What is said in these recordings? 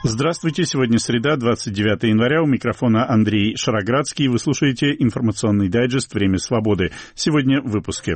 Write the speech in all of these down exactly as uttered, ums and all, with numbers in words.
Здравствуйте, сегодня среда, двадцать девятое января, у микрофона Андрей Шароградский. Вы слушаете информационный дайджест «Время свободы». Сегодня в выпуске.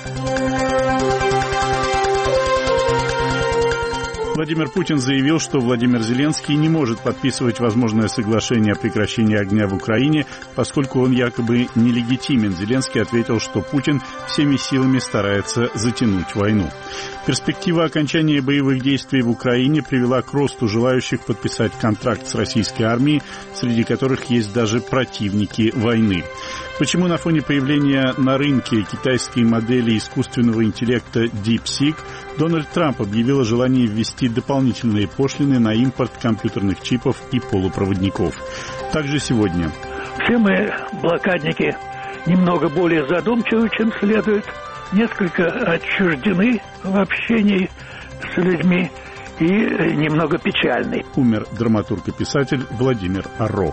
Владимир Путин заявил, что Владимир Зеленский не может подписывать возможное соглашение о прекращении огня в Украине, поскольку он якобы нелегитимен. Зеленский ответил, что Путин всеми силами старается затянуть войну. Перспектива окончания боевых действий в Украине привела к росту желающих подписать контракт с российской армией, среди которых есть даже противники войны. Почему на фоне появления на рынке китайской модели искусственного интеллекта DeepSeek Дональд Трамп объявил о желании ввести дополнительные пошлины на импорт компьютерных чипов и полупроводников. Также сегодня. Все мы, блокадники, немного более задумчивы, чем следует, несколько отчуждены в общении с людьми и немного печальны. Умер драматург и писатель Владимир Арро.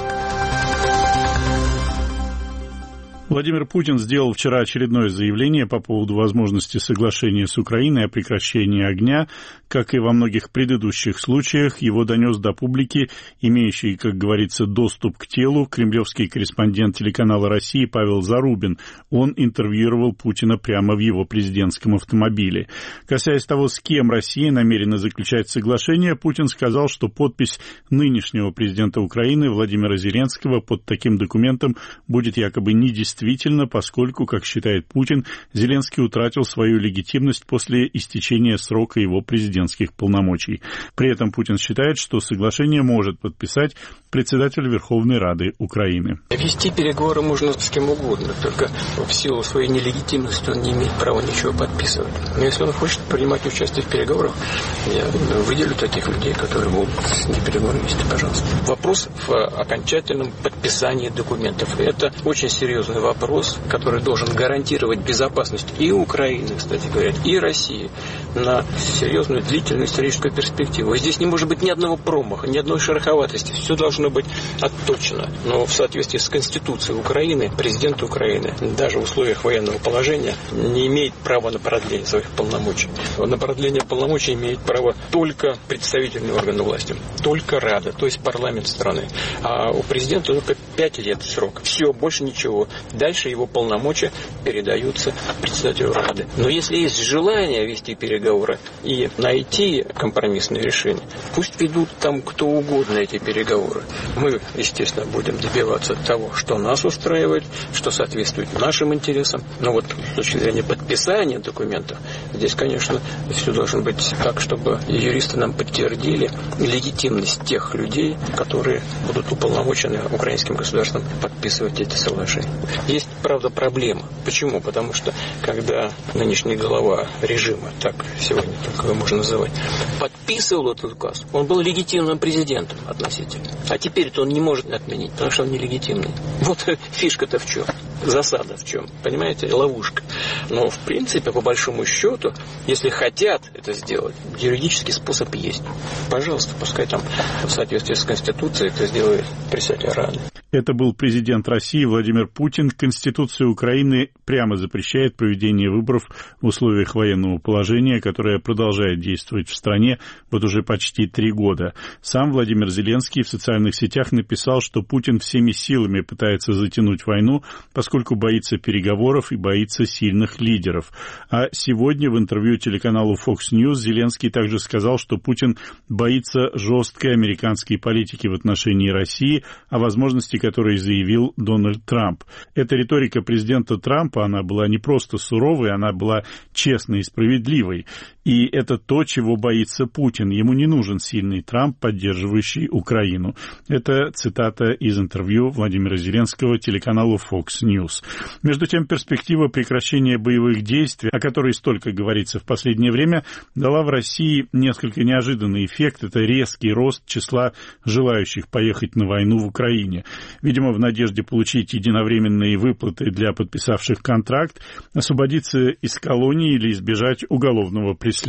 Владимир Путин сделал вчера очередное заявление по поводу возможности соглашения с Украиной о прекращении огня. Как и во многих предыдущих случаях, его донес до публики, имеющий, как говорится, доступ к телу, кремлевский корреспондент телеканала «Россия» Павел Зарубин. Он интервьюировал Путина прямо в его президентском автомобиле. Касаясь того, с кем Россия намерена заключать соглашение, Путин сказал, что подпись нынешнего президента Украины Владимира Зеленского под таким документом будет якобы недействительной, Действительно, поскольку, как считает Путин, Зеленский утратил свою легитимность после истечения срока его президентских полномочий. При этом Путин считает, что соглашение может подписать председатель Верховной Рады Украины. Вести переговоры можно с кем угодно, только в силу своей нелегитимности он не имеет права ничего подписывать. Но если он хочет принимать участие в переговорах, я выделю таких людей, которые будут эти переговоры вести, пожалуйста. Вопрос в окончательном подписании документов. Это очень серьезный вопрос. Вопрос, который должен гарантировать безопасность и Украины, кстати говоря, и России на серьезную длительную историческую перспективу. И здесь не может быть ни одного промаха, ни одной шероховатости. Все должно быть отточено. Но в соответствии с Конституцией Украины, президент Украины, даже в условиях военного положения, не имеет права на продление своих полномочий. На продление полномочий имеет право только представительный орган власти, только Рада, то есть парламент страны. А у президента только пять лет срок. Все, больше ничего. Дальше его полномочия передаются председателю Рады. Но если есть желание вести переговоры и найти компромиссное решение, пусть ведут там кто угодно эти переговоры. Мы, естественно, будем добиваться того, что нас устраивает, что соответствует нашим интересам. Но вот с точки зрения подписания документов, здесь, конечно, все должно быть так, чтобы юристы нам подтвердили легитимность тех людей, которые будут уполномочены украинским государством подписывать эти соглашения. Есть, правда, проблема. Почему? Потому что, когда нынешний глава режима, так сегодня только его можно называть, подписывал этот указ, он был легитимным президентом относительно. А теперь-то он не может отменить, потому что он нелегитимный. Вот фишка-то в чем? Засада в чем? Понимаете? Ловушка. Но, в принципе, по большому счету, если хотят это сделать, юридический способ есть. Пожалуйста, пускай там в соответствии с Конституцией это сделает председатель Рады. Это был президент России Владимир Путин. Конституция Украины прямо запрещает проведение выборов в условиях военного положения, которое продолжает действовать в стране вот уже почти три года. Сам Владимир Зеленский в социальных сетях написал, что Путин всеми силами пытается затянуть войну, поскольку боится переговоров и боится сильных лидеров. А сегодня в интервью телеканалу Fox News Зеленский также сказал, что Путин боится жесткой американской политики в отношении России, о возможности который заявил Дональд Трамп. Эта риторика президента Трампа, она была не просто суровой, она была честной и справедливой. И это то, чего боится Путин. Ему не нужен сильный Трамп, поддерживающий Украину. Это цитата из интервью Владимира Зеленского телеканалу Fox News. Между тем, перспектива прекращения боевых действий, о которой столько говорится в последнее время, дала в России несколько неожиданный эффект. Это резкий рост числа желающих поехать на войну в Украине. Видимо, в надежде получить единовременные выплаты для подписавших контракт, освободиться из колонии или избежать уголовного преследования.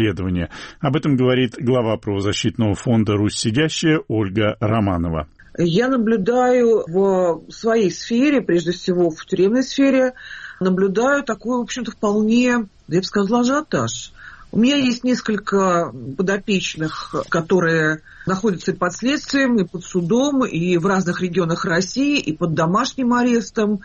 Об этом говорит глава правозащитного фонда «Русь сидящая» Ольга Романова. Я наблюдаю в своей сфере, прежде всего в тюремной сфере, наблюдаю такой, в общем-то, вполне, я бы сказала, ажиотаж У меня есть несколько подопечных, которые находятся и под следствием, и под судом, и в разных регионах России, и под домашним арестом,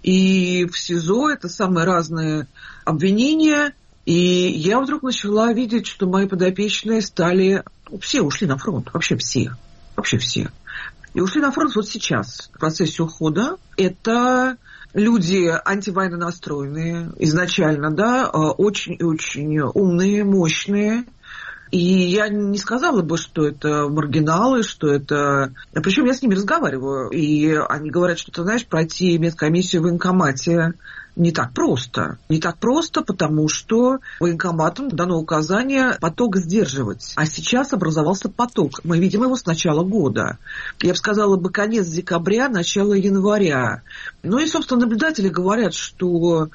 и в СИЗО. Это самые разные обвинения. И я вдруг начала видеть, что мои подопечные стали... Все ушли на фронт, вообще все. Вообще все. И ушли на фронт вот сейчас, в процессе ухода. Это люди антивойно настроенные изначально, да, очень и очень умные, мощные. И я не сказала бы, что это маргиналы, что это... Причем я с ними разговариваю, и они говорят, что, ты знаешь, пройти медкомиссию в военкомате не так просто. Не так просто, потому что военкоматам дано указание поток сдерживать. А сейчас образовался поток. Мы видим его с начала года. Я бы сказала бы конец декабря, начало января. Ну и, собственно, наблюдатели говорят, что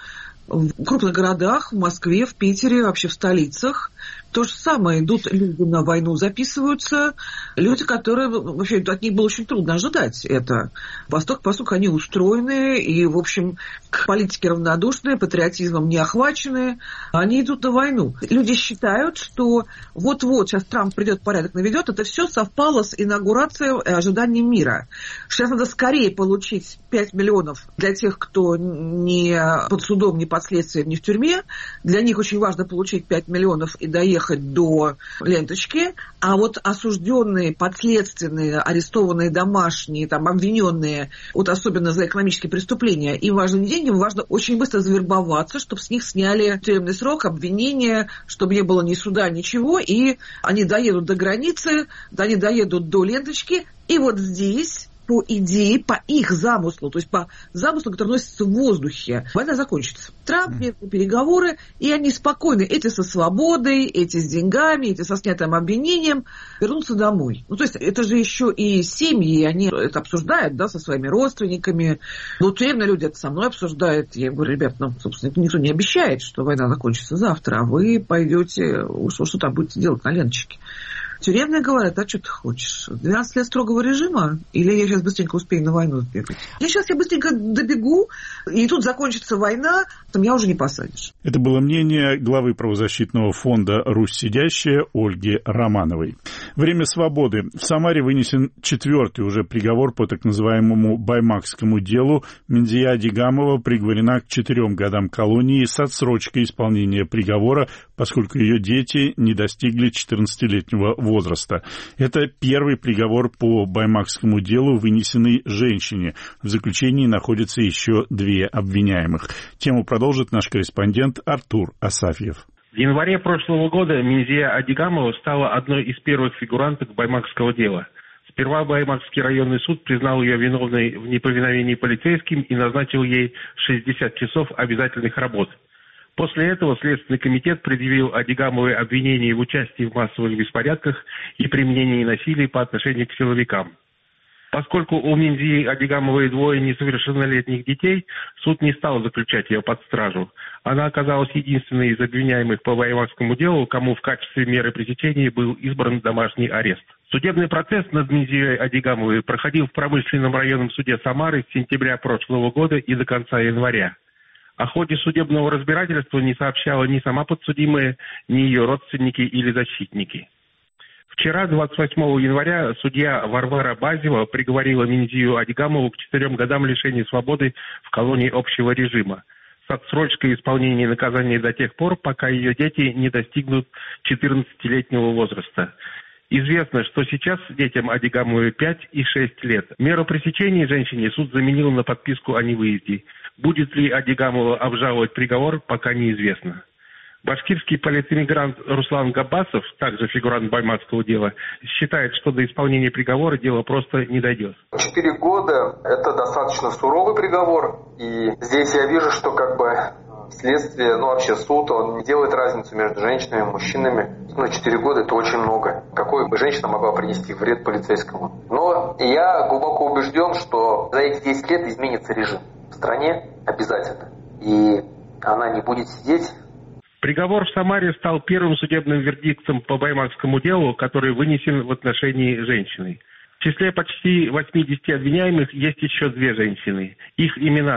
в крупных городах, в Москве, в Питере, вообще в столицах, то же самое. Идут люди на войну, записываются. Люди, которые... Вообще, от них было очень трудно ожидать это. Восток, поскольку они устроены и, в общем, к политике равнодушные, патриотизмом не охвачены. Они идут на войну. Люди считают, что вот-вот сейчас Трамп придет, порядок наведет. Это все совпало с инаугурацией и ожиданием мира. Сейчас надо скорее получить пять миллионов для тех, кто не под судом, не под следствием, не в тюрьме. Для них очень важно получить пять миллионов и доехать до ленточки, а вот осужденные, подследственные, арестованные домашние, там, обвиненные, вот особенно за экономические преступления, им важны не деньги, им важно очень быстро завербоваться, чтобы с них сняли тюремный срок, обвинения, чтобы не было ни суда, ничего, и они доедут до границы, они доедут до ленточки, и вот здесь... по идее, по их замыслу, то есть по замыслу, который носится в воздухе, война закончится. Трамп, mm. переговоры, и они спокойны, эти со свободой, эти с деньгами, эти со снятым обвинением, вернутся домой. Ну, то есть это же еще и семьи, они это обсуждают, да, со своими родственниками. Ну, тюремные люди это со мной обсуждают. Я говорю, ребят, ну, собственно, никто не обещает, что война закончится завтра, а вы пойдете, что, что там будете делать на ленточке. Тюремные говорят, а что ты хочешь? двенадцать лет строгого режима? Или я сейчас быстренько успею на войну сбегать? Я сейчас я быстренько добегу, и тут закончится война, там меня уже не посадишь. Это было мнение главы правозащитного фонда «Русь сидящая» Ольги Романовой. Время свободы. В Самаре вынесен четвертый уже приговор по так называемому баймакскому делу. Минзия Адигамова приговорена к четырем годам колонии с отсрочкой исполнения приговора, поскольку ее дети не достигли четырнадцатилетнего возраста. Это первый приговор по баймакскому делу, вынесенный женщине. В заключении находятся еще две обвиняемых. Тему продолжит наш корреспондент Артур Асафьев. В январе прошлого года Минзия Адигамова стала одной из первых фигуранток баймакского дела. Сперва Баймакский районный суд признал ее виновной в неповиновении полицейским и назначил ей шестьдесят часов обязательных работ. После этого Следственный комитет предъявил Адигамовой обвинение в участии в массовых беспорядках и применении насилия по отношению к силовикам. Поскольку у Минзии Адигамовой двое несовершеннолетних детей, суд не стал заключать ее под стражу. Она оказалась единственной из обвиняемых по баймакскому делу, кому в качестве меры пресечения был избран домашний арест. Судебный процесс над Минзией Адигамовой проходил в промышленном районном суде Самары с сентября прошлого года и до конца января. О ходе судебного разбирательства не сообщала ни сама подсудимая, ни ее родственники или защитники. Вчера, двадцать восьмого января, судья Варвара Базева приговорила Минзию Адигамову к четырем годам лишения свободы в колонии общего режима с отсрочкой исполнения наказания до тех пор, пока ее дети не достигнут четырнадцатилетнего возраста. Известно, что сейчас детям Адигамовой пять и шесть лет. Меру пресечения женщине суд заменил на подписку о невыезде. Будет ли Адигамова обжаловать приговор, пока неизвестно. Башкирский политэмигрант Руслан Габбасов, также фигурант баймакского дела, считает, что до исполнения приговора дело просто не дойдет. Четыре года – это достаточно суровый приговор. И здесь я вижу, что как бы следствие, ну вообще суд, он не делает разницу между женщинами и мужчинами. Но четыре года – это очень много. Какой бы женщина могла принести вред полицейскому? Но я глубоко убежден, что за эти десять лет изменится режим в стране обязательно. И она не будет сидеть. Приговор в Самаре стал первым судебным вердиктом по баймакскому делу, который вынесен в отношении женщины. В числе почти восьмидесяти обвиняемых есть еще две женщины. Их имена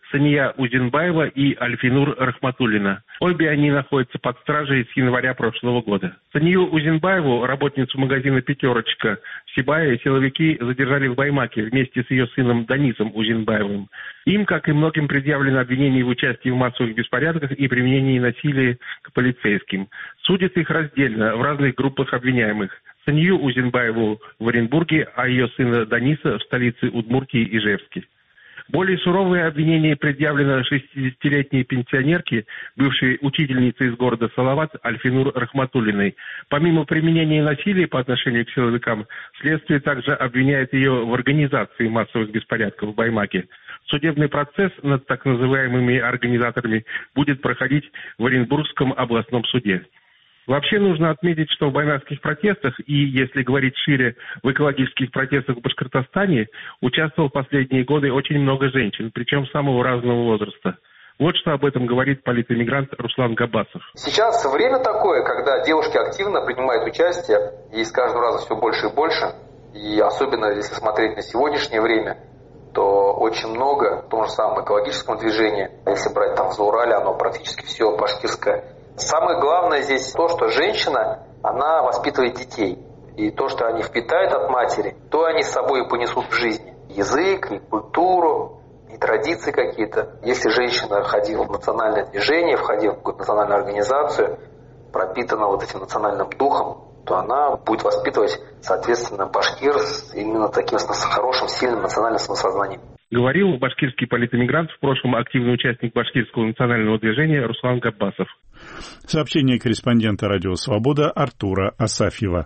Сания Узенбаева и Альфинур Рахматуллина. Обе они находятся под стражей с января прошлого года. Санию Узенбаеву, работницу магазина «Пятерочка» в Сибае, силовики задержали в Баймаке вместе с ее сыном Данисом Узенбаевым. Им, как и многим, предъявлено обвинение в участии в массовых беспорядках и применении насилия к полицейским. Судят их раздельно в разных группах обвиняемых. Санию Узенбаеву в Оренбурге, а ее сына Даниса в столице Удмуртии Ижевске. Более суровые обвинения предъявлено шестидесятилетней пенсионерке, бывшей учительнице из города Салават Альфинур Рахматуллиной. Помимо применения насилия по отношению к силовикам, следствие также обвиняет ее в организации массовых беспорядков в Баймаке. Судебный процесс над так называемыми организаторами будет проходить в Оренбургском областном суде. Вообще нужно отметить, что в баймакских протестах и, если говорить шире, в экологических протестах в Башкортостане участвовало в последние годы очень много женщин, причем самого разного возраста. Вот что об этом говорит политэмигрант Руслан Габасов. Сейчас время такое, когда девушки активно принимают участие, и с каждым разом все больше и больше. И особенно если смотреть на сегодняшнее время, то очень много в том же самом экологическом движении. Если брать там в Заурале, оно практически все башкирское. Самое главное здесь то, что женщина, она воспитывает детей. И то, что они впитают от матери, то они с собой понесут в жизни. Язык, и культуру, и традиции какие-то. Если женщина ходила в национальное движение, входила в какую-то национальную организацию, пропитана вот этим национальным духом, то она будет воспитывать, соответственно, башкир с именно таким с хорошим, сильным национальным самосознанием. Говорил башкирский политэмигрант, в прошлом активный участник башкирского национального движения Руслан Габасов. Сообщение корреспондента «Радио Свобода» Артура Асафьева.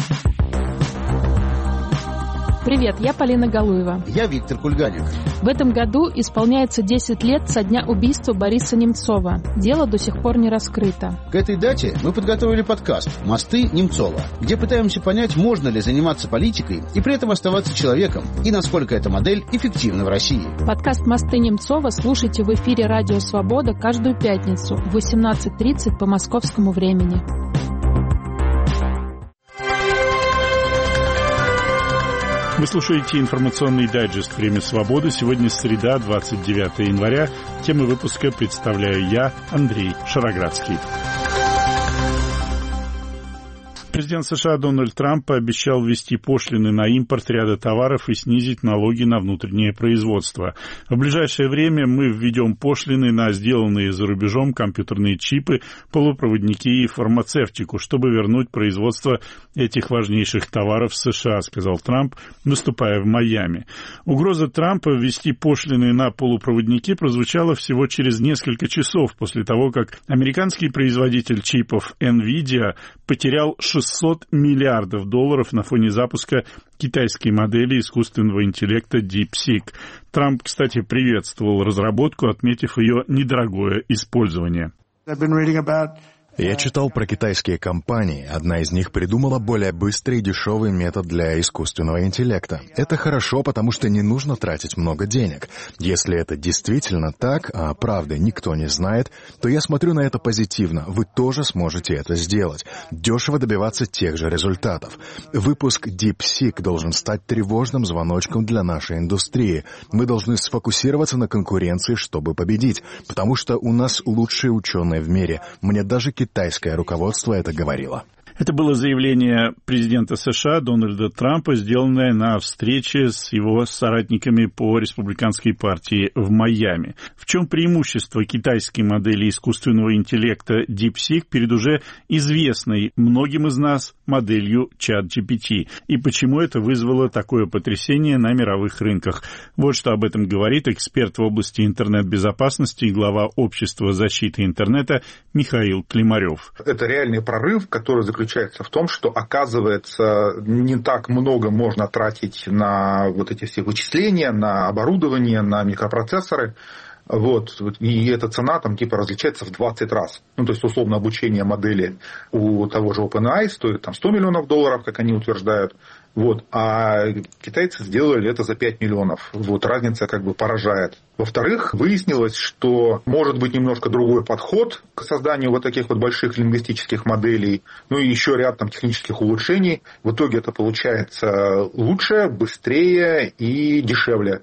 Привет, я Полина Галуева. Я Виктор Кульганик. В этом году исполняется десять лет со дня убийства Бориса Немцова. Дело до сих пор не раскрыто. К этой дате мы подготовили подкаст «Мосты Немцова», где пытаемся понять, можно ли заниматься политикой и при этом оставаться человеком, и насколько эта модель эффективна в России. Подкаст «Мосты Немцова» слушайте в эфире «Радио Свобода» каждую пятницу в восемнадцать тридцать по московскому времени. Вы слушаете информационный дайджест «Время свободы». Сегодня среда, двадцать девятое января. Темы выпуска представляю я, Андрей Шароградский. Президент США Дональд Трамп пообещал ввести пошлины на импорт ряда товаров и снизить налоги на внутреннее производство. В ближайшее время мы введем пошлины на сделанные за рубежом компьютерные чипы, полупроводники и фармацевтику, чтобы вернуть производство этих важнейших товаров в США, сказал Трамп, выступая в Майами. Угроза Трампа ввести пошлины на полупроводники прозвучала всего через несколько часов после того, как американский производитель чипов NVIDIA потерял шестьсот миллиардов долларов на фоне запуска китайской модели искусственного интеллекта DeepSeek. Трамп, кстати, приветствовал разработку, отметив ее недорогое использование. Я читал про китайские компании. Одна из них придумала более быстрый и дешевый метод для искусственного интеллекта. Это хорошо, потому что не нужно тратить много денег. Если это действительно так, а правды никто не знает, то я смотрю на это позитивно. Вы тоже сможете это сделать. Дешево добиваться тех же результатов. Выпуск DeepSeek должен стать тревожным звоночком для нашей индустрии. Мы должны сфокусироваться на конкуренции, чтобы победить, потому что у нас лучшие ученые в мире. Мне даже китайское руководство это говорило. Это было заявление президента США Дональда Трампа, сделанное на встрече с его соратниками по республиканской партии в Майами. В чем преимущество китайской модели искусственного интеллекта DeepSeek перед уже известной многим из нас моделью ChatGPT? И почему это вызвало такое потрясение на мировых рынках? Вот что об этом говорит эксперт в области интернет-безопасности и глава Общества защиты интернета Михаил Климарев. Это реальный прорыв, который заключается в том, что, оказывается, не так много можно тратить на вот эти все вычисления, на оборудование, на микропроцессоры. Вот. И эта цена там типа различается в двадцать раз. Ну, то есть, условно, обучение модели у того же OpenAI стоит там сто миллионов долларов, как они утверждают. Вот. А китайцы сделали это за пять миллионов. Вот. Разница как бы поражает. Во-вторых, выяснилось, что может быть немножко другой подход к созданию вот таких вот больших лингвистических моделей. Ну и еще ряд там технических улучшений. В итоге это получается лучше, быстрее и дешевле.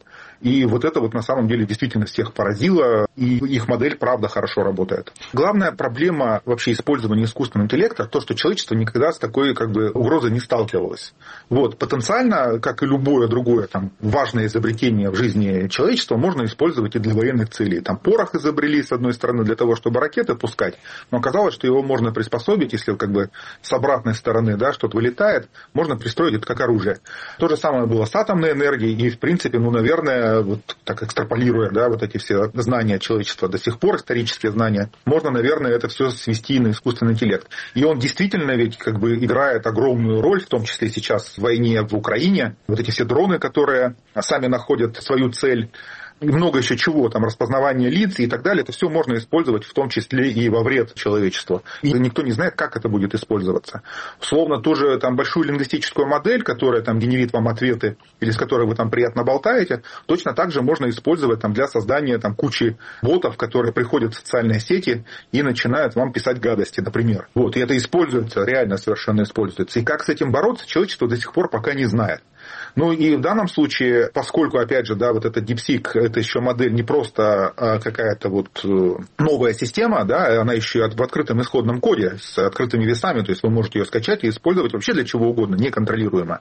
И вот это вот на самом деле действительно всех поразило, и их модель, правда, хорошо работает. Главная проблема вообще использования искусственного интеллекта, то, что человечество никогда с такой как бы угрозой не сталкивалось. Вот, потенциально, как и любое другое там, важное изобретение в жизни человечества, можно использовать и для военных целей. Там порох изобрели, с одной стороны, для того, чтобы ракеты пускать, но оказалось, что его можно приспособить, если как бы с обратной стороны, да, что-то вылетает, можно пристроить это как оружие. То же самое было с атомной энергией, и, в принципе, ну, наверное, вот так экстраполируя, да, вот эти все знания человечества до сих пор, исторические знания, можно, наверное, это все свести на искусственный интеллект. И он действительно ведь как бы играет огромную роль, в том числе сейчас в войне в Украине. Вот эти все дроны, которые сами находят свою цель, и много еще чего, там, распознавание лиц и так далее, это все можно использовать, в том числе и во вред человечеству. И никто не знает, как это будет использоваться. Условно, тоже там большую лингвистическую модель, которая там генерит вам ответы, или с которой вы там приятно болтаете, точно так же можно использовать там, для создания там, кучи ботов, которые приходят в социальные сети и начинают вам писать гадости, например. Вот, и это используется, реально совершенно используется. И как с этим бороться, человечество до сих пор пока не знает. Ну и в данном случае, поскольку, опять же, да, вот этот DeepSeek, это еще модель не просто какая-то вот новая система, да, она еще в открытом исходном коде с открытыми весами, то есть вы можете ее скачать и использовать вообще для чего угодно, неконтролируемо.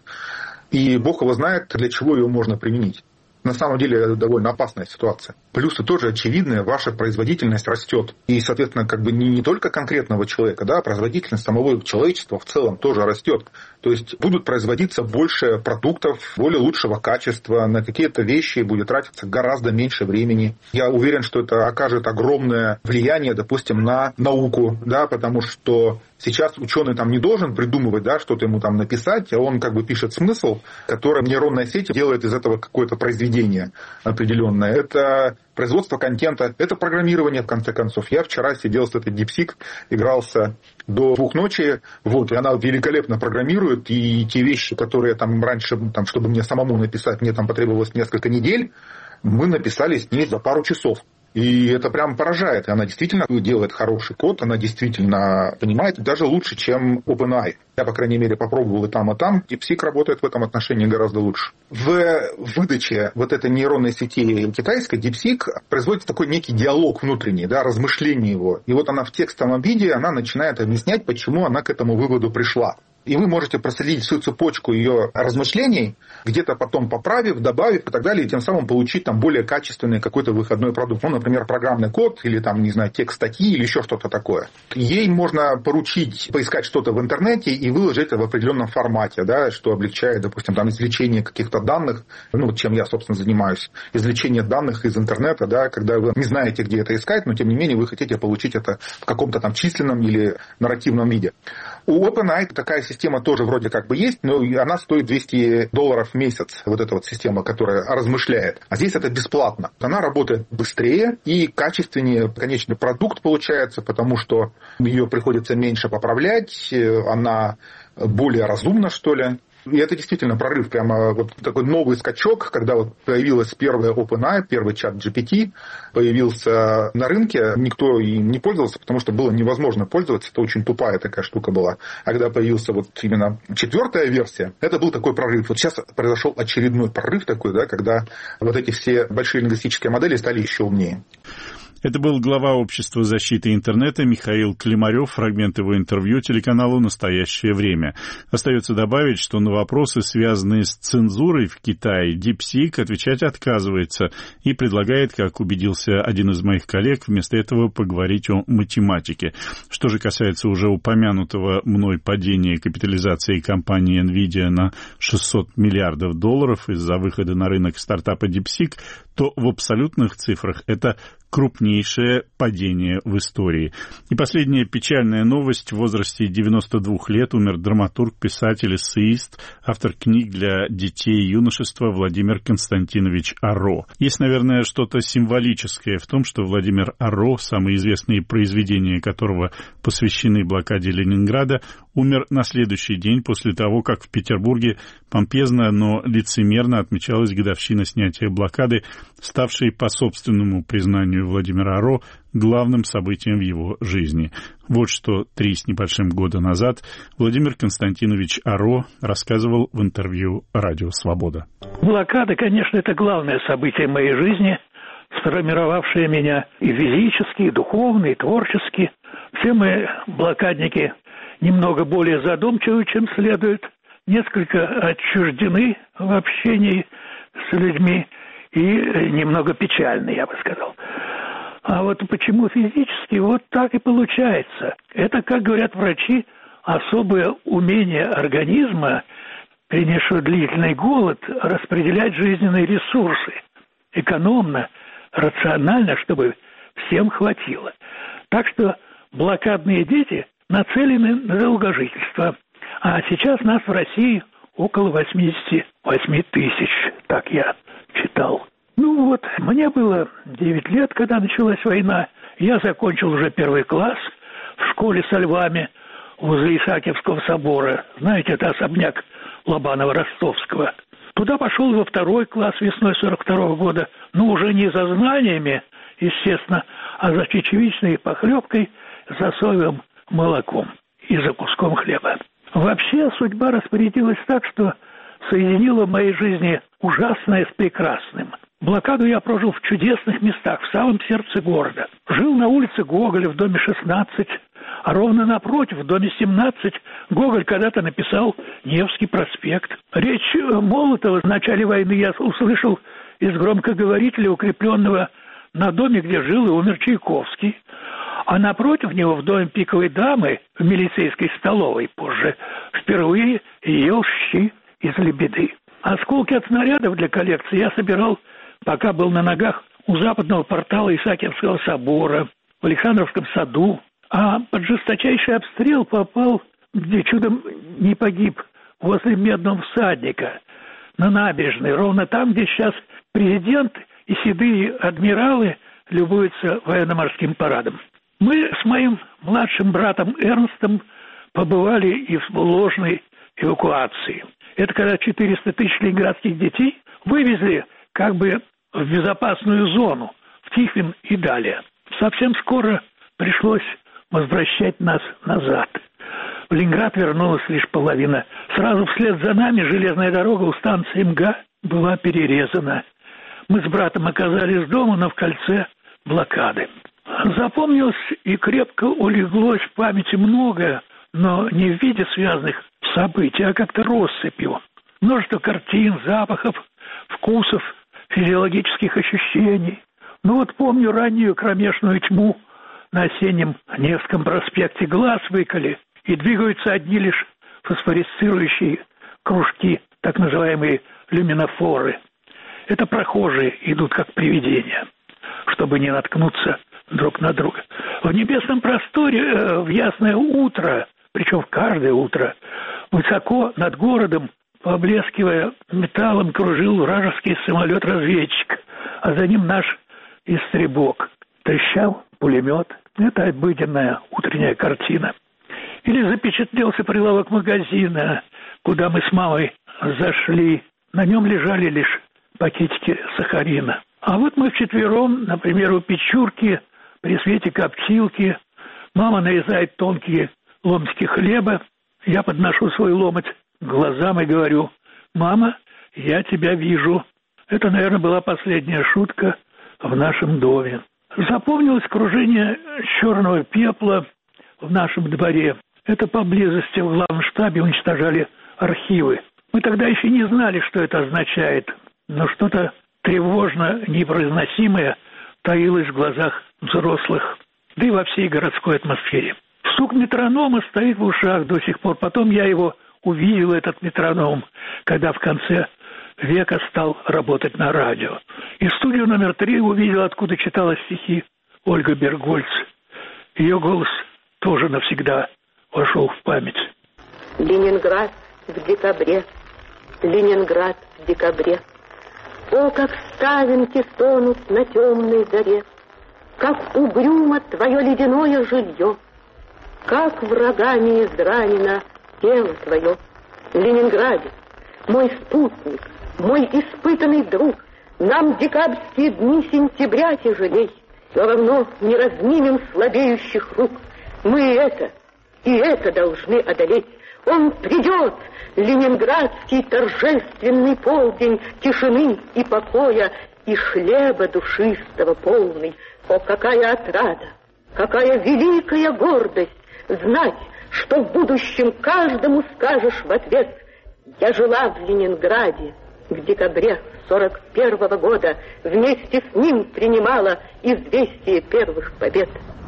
И бог его знает, для чего ее можно применить. На самом деле это довольно опасная ситуация. Плюсы тоже очевидные, ваша производительность растет. И, соответственно, как бы не, не только конкретного человека, да, а производительность самого человечества в целом тоже растет. То есть будут производиться больше продуктов, более лучшего качества, на какие-то вещи будет тратиться гораздо меньше времени. Я уверен, что это окажет огромное влияние, допустим, на науку, да, потому что сейчас ученый там не должен придумывать, да, что-то ему там написать, а он как бы пишет смысл, который нейронная сеть делает из этого какое-то произведение определенное. Это производство контента, это программирование, в конце концов. Я вчера сидел с этой DeepSeek, игрался до двух ночи, вот, и она великолепно программирует, и те вещи, которые там раньше, там, чтобы мне самому написать, мне там потребовалось несколько недель, мы написали с ней за пару часов. И это прям поражает. Она действительно делает хороший код, она действительно понимает даже лучше, чем OpenAI. Я, по крайней мере, попробовал и там, и там. DeepSeek работает в этом отношении гораздо лучше. В выдаче вот этой нейронной сети китайской DeepSeek производится такой некий диалог внутренний, да, размышление его. И вот она в текстовом виде, она начинает объяснять, почему она к этому выводу пришла. И вы можете проследить всю цепочку ее размышлений, где-то потом поправив, добавив и так далее, и тем самым получить там более качественный какой-то выходной продукт. Ну, например, программный код или там, не знаю, текст статьи или еще что-то такое. Ей можно поручить поискать что-то в интернете и выложить это в определенном формате, да, что облегчает, допустим, там извлечение каких-то данных, ну, чем я, собственно, занимаюсь, извлечение данных из интернета, да, когда вы не знаете, где это искать, но тем не менее вы хотите получить это в каком-то там численном или нарративном виде. У OpenAI такая система тоже вроде как бы есть, но она стоит двести долларов в месяц, вот эта вот система, которая размышляет. А здесь это бесплатно. Она работает быстрее и качественнее конечный продукт получается, потому что ее приходится меньше поправлять, она более разумна, что ли. И это действительно прорыв, прямо вот такой новый скачок, когда вот появилась первая OpenAI, первый чат джи пи ти, появился на рынке, никто им не пользовался, потому что было невозможно пользоваться, это очень тупая такая штука была. А когда появился вот именно четвертая версия, это был такой прорыв. Вот сейчас произошел очередной прорыв такой, да, когда вот эти все большие лингвистические модели стали еще умнее. Это был глава Общества защиты интернета Михаил Климарев, фрагмент его интервью телеканалу «Настоящее время». Остается добавить, что на вопросы, связанные с цензурой в Китае, DeepSeek отвечать отказывается и предлагает, как убедился один из моих коллег, вместо этого поговорить о математике. Что же касается уже упомянутого мной падения капитализации компании NVIDIA на шестьсот миллиардов долларов из-за выхода на рынок стартапа DeepSeek, то в абсолютных цифрах это крупнейшее падение в истории. И последняя печальная новость. В возрасте девяноста двух лет умер драматург, писатель, эссеист, автор книг для детей и юношества Владимир Константинович Аро. Есть, наверное, что-то символическое в том, что Владимир Аро, самые известные произведения которого посвящены блокаде Ленинграда, умер на следующий день после того, как в Петербурге помпезно, но лицемерно отмечалась годовщина снятия блокады, ставшей, по собственному признанию Владимира Аро, главным событием в его жизни. Вот что три с небольшим года назад Владимир Константинович Аро рассказывал в интервью «Радио Свобода». Блокада, конечно, это главное событие моей жизни, сформировавшее меня и физически, и духовно, и творчески. Все мы, блокадники, немного более задумчивы, чем следует, несколько отчуждены в общении с людьми и немного печальны, я бы сказал. А вот почему физически? Вот так и получается. Это, как говорят врачи, особое умение организма, перенесшего длительный голод, распределять жизненные ресурсы экономно, рационально, чтобы всем хватило. Так что блокадные дети нацелены на долгожительство. А сейчас нас в России около восемьдесят восемь тысяч, так я читал. Ну вот, мне было девять лет, когда началась война. Я закончил уже первый класс в школе со львами возле Исаакиевского собора. Знаете, это особняк Лобанова-Ростовского. Туда пошел во второй класс весной сорок второго года, но уже не за знаниями, естественно, а за чечевичной похлебкой, за соевым молоком и за куском хлеба. Вообще судьба распорядилась так, что соединила в моей жизни ужасное с прекрасным. Блокаду я прожил в чудесных местах, в самом сердце города. Жил на улице Гоголя в доме шестнадцать, а ровно напротив, в доме семнадцать, Гоголь когда-то написал Невский проспект. Речь Молотова в начале войны я услышал из громкоговорителя, укрепленного на доме, где жил и умер Чайковский. А напротив него, в доме Пиковой дамы, в милицейской столовой позже, впервые ел щи из лебеды. Осколки от снарядов для коллекции я собирал, пока был на ногах, у западного портала Исаакиевского собора, в Александровском саду. А под жесточайший обстрел попал, где чудом не погиб, возле Медного всадника, на набережной, ровно там, где сейчас президент и седые адмиралы любуются военно-морским парадом. Мы с моим младшим братом Эрнстом побывали и в ложной эвакуации. Это когда четыреста тысяч ленинградских детей вывезли как бы в безопасную зону, в Тихвин и далее. Совсем скоро пришлось возвращать нас назад. В Ленинград вернулась лишь половина. Сразу вслед за нами железная дорога у станции МГА была перерезана. Мы с братом оказались дома, но в кольце блокады. Запомнилось и крепко улеглось в памяти многое, но не в виде связанных событий, а как-то россыпью. Множество картин, запахов, вкусов, физиологических ощущений. Ну вот помню раннюю кромешную тьму на осеннем Невском проспекте. Глаз выколи, и двигаются одни лишь фосфорисцирующие кружки, так называемые люминофоры. Это прохожие идут как привидения, чтобы не наткнуться друг на друга. В небесном просторе в ясное утро, причем в каждое утро, высоко над городом, поблескивая металлом, кружил вражеский самолет-разведчик, а за ним наш истребок. Трещал пулемет. Это обыденная утренняя картина. Или запечатлелся прилавок магазина, куда мы с мамой зашли. На нем лежали лишь пакетики сахарина. А вот мы вчетвером, например, у печурки, при свете коптилки, мама нарезает тонкие ломтики хлеба, я подношу свой ломоть к глазам и говорю: «Мама, я тебя вижу». Это, наверное, была последняя шутка в нашем доме. Запомнилось кружение черного пепла в нашем дворе. Это поблизости в главном штабе уничтожали архивы. Мы тогда еще не знали, что это означает, но что-то тревожно непроизносимое таилось в глазах взрослых, да и во всей городской атмосфере. Стук метронома стоит в ушах до сих пор. Потом я его увидел, этот метроном, когда в конце века стал работать на радио. И студию номер три увидел, откуда читала стихи Ольга Бергольц. Ее голос тоже навсегда вошел в память. Ленинград в декабре, Ленинград в декабре. О, как ставинки стонут на темной заре, как угрюмо твое ледяное жилье, как врагами изранено тело твое. Ленинграде, мой спутник, мой испытанный друг, нам декабрьские дни сентября тяжелей, все равно не разнимем слабеющих рук. Мы это и это должны одолеть. Он придет, ленинградский торжественный полдень тишины и покоя и хлеба душистого полный. О, какая отрада, какая великая гордость знать, что в будущем каждому скажешь в ответ: я жила в Ленинграде в декабре сорок первого года, вместе с ним принимала известие первых побед.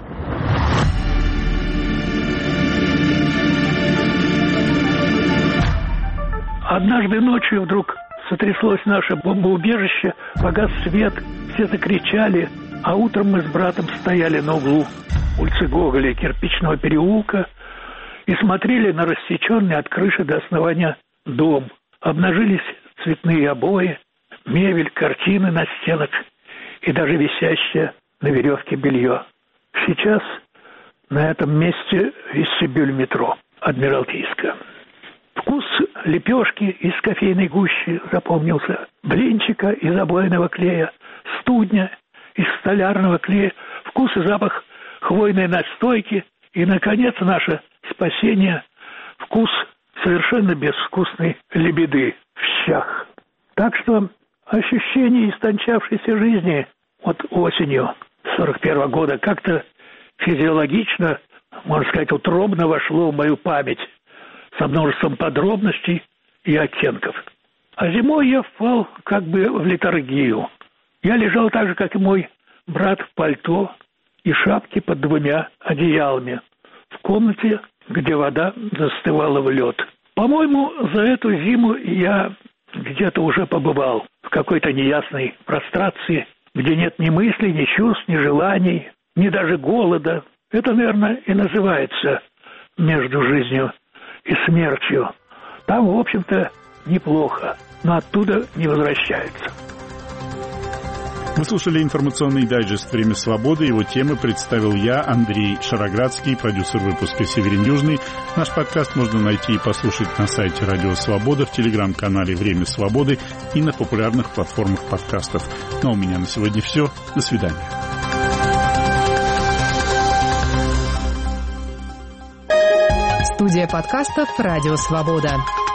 Однажды ночью вдруг сотряслось наше бомбоубежище, погас свет, все закричали, а утром мы с братом стояли на углу улицы Гоголя и Кирпичного переулка и смотрели на рассеченный от крыши до основания дом. Обнажились цветные обои, мебель, картины на стенах и даже висящее на веревке белье. Сейчас на этом месте вестибюль метро Адмиралтейская. Вкус лепешки из кофейной гущи запомнился, блинчика из обойного клея, студня из столярного клея, вкус и запах хвойной настойки и, наконец, наше спасение – вкус совершенно безвкусной лебеды в щах. Так что ощущение истончавшейся жизни вот осенью сорок первого года как-то физиологично, можно сказать, утробно вошло в мою память со множеством подробностей и оттенков. А зимой я впал как бы в летаргию. Я лежал так же, как и мой брат, в пальто и шапке под двумя одеялами в комнате, где вода застывала в лед. По-моему, за эту зиму я где-то уже побывал в какой-то неясной прострации, где нет ни мыслей, ни чувств, ни желаний, ни даже голода. Это, наверное, и называется между жизнью и смертью. Там, в общем-то, неплохо, но оттуда не возвращается. Вы слушали информационный дайджест «Время свободы». Его темы представил я, Андрей Шароградский, продюсер выпуска «Северин Южный». Наш подкаст можно найти и послушать на сайте «Радио Свобода», в телеграм-канале «Время свободы» и на популярных платформах подкастов. Ну а у меня на сегодня все. До свидания. Студия подкастов «Радио Свобода».